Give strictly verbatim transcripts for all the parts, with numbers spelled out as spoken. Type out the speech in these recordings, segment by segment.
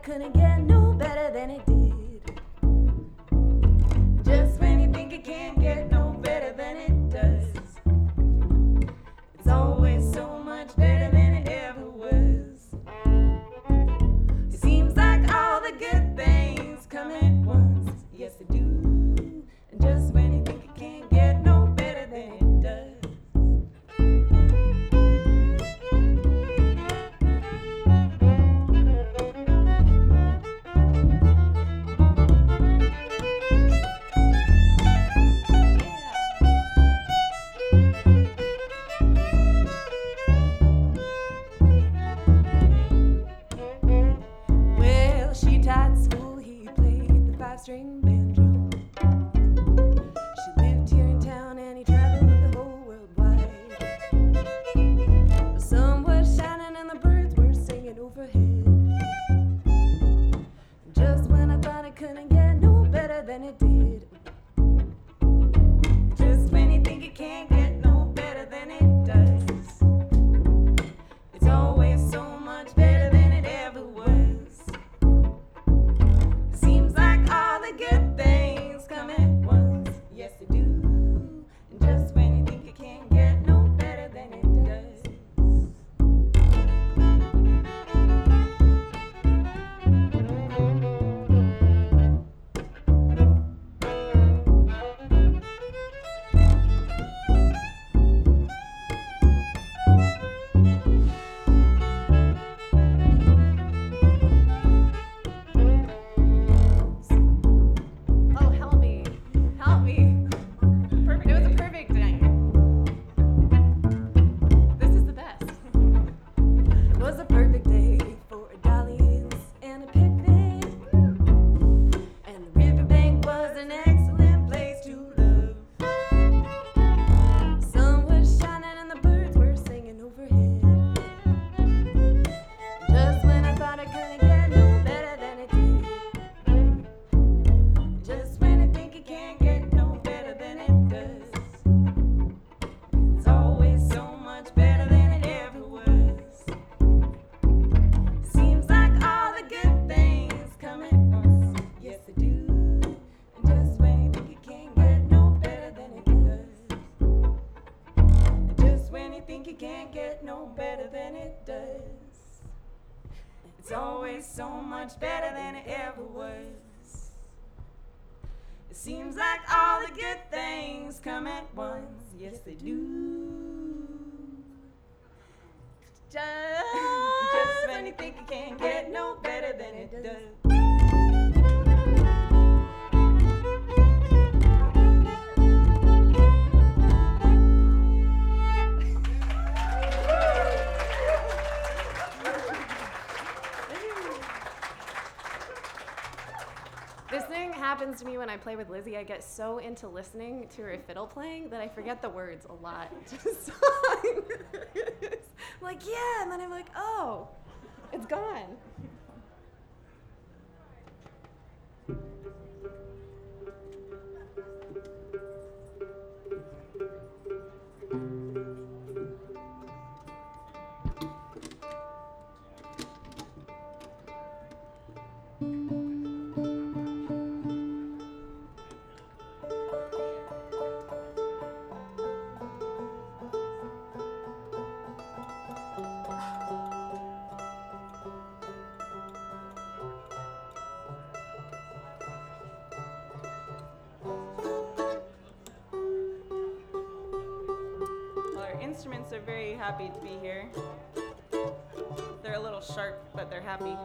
couldn't get no better than it did. Just when you think it can't get no better than it does, it's always so much better than it ever was. It seems like all the good things come at once. Yes, they do. And just when you think it can't get no better than it does. String banjo. She lived here in town and he traveled the whole world wide. The sun was shining and the birds were singing overhead. Just when I thought it couldn't get no better than it did. Just when you think it can't get no better than it does, it's always so much better than it ever was. Good things come at once, yes they do. And just when you think it can't get no better than it does. It's always so much better than it ever was. It seems like all the good things come at once. Yes, they do. Just, just when you think it can't get no better than it does. This thing happens to me when I play with Lizzie. I get so into listening to her fiddle playing that I forget the words a lot to the song. I'm like, yeah, and then I'm like, oh, it's gone. Instruments are very happy to be here. They're a little sharp, but they're happy.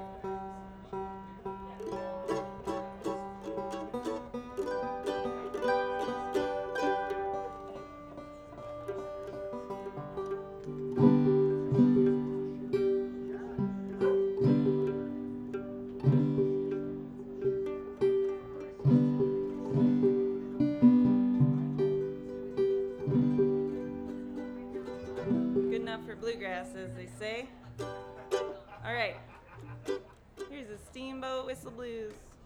For bluegrass, as they say. All right, here's a Steamboat Whistle Blues.